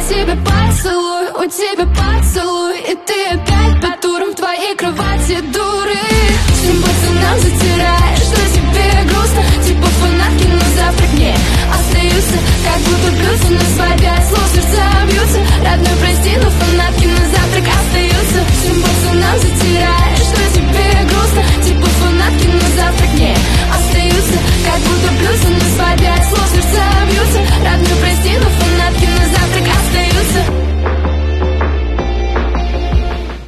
тебя поцелуй, у тебя поцелуй, и ты опять под туром в твоей кровати, дуры. Всем пацанам за